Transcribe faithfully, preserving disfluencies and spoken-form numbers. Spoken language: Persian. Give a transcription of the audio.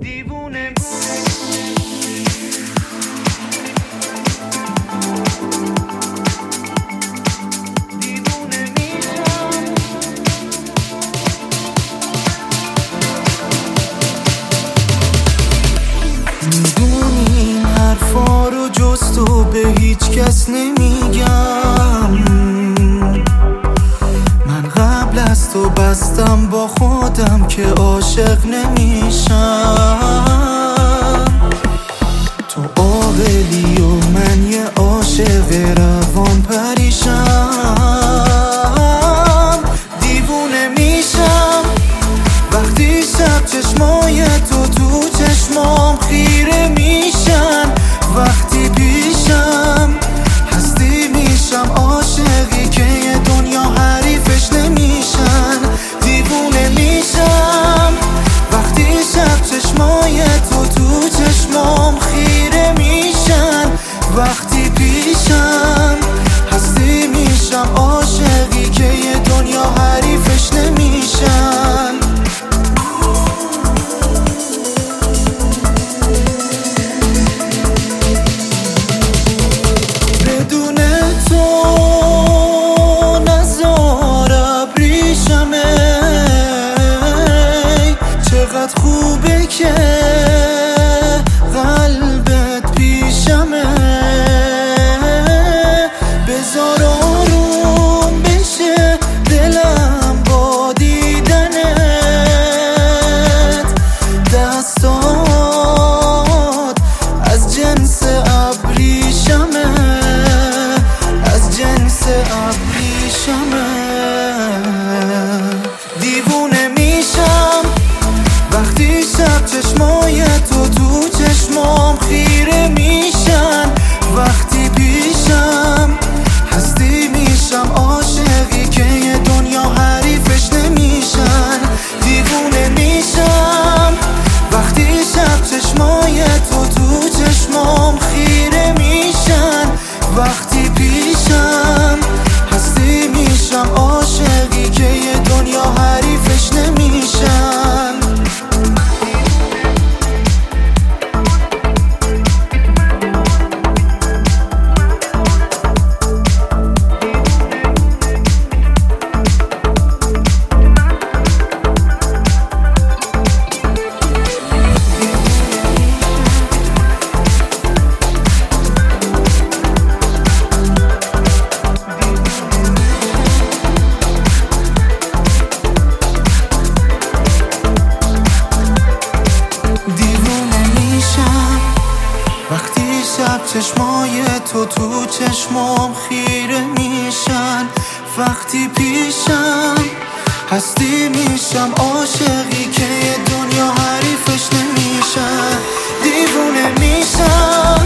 دیوونه میدونی این حرفا رو جز تو به هیچ کس نمیگم. من قبل از تو بستم با خودم که عاشق نمیشم. تو عاقلی و من یه عاشق روان پریشم. دیوونه میشم وقتی شب چشمای تو تو چشمام خیره میشن. وقتی پیشم هستی میشم عاشقی که یه دنیا حریفش نمیشن. دیوونه میشم وقتی شب چشمای تو تو چشمام خیره میشن. وقتی پیشم هستی میشم عاشقی که یه دنیا حریفش نمیشن. بدون تو نزار ابریشمه. چقدر خوبه که قلبت پیشمه. بذار آروم بشه دلم با دیدنت. دستات از جنس ابریشمه، از جنس ابریشمه. دیوونه میشم وقتی شب چشمای تو تو چشمام خیره میشن. وقتی پیشم هستی میشم عاشقی که یه دنیا حریفش نمیشن. دیوونه میشم وقتی شب چشمای تو تو چشمام خیره میشن. وقتی پیشم هستی میشم عاشقی که یه دنیا حریفش نمیشن. وقتی شب چشمای تو تو چشمام خیره میشن. وقتی پیشم هستی میشم عاشقی که یه دنیا حریفش نمیشن. دیوونه میشم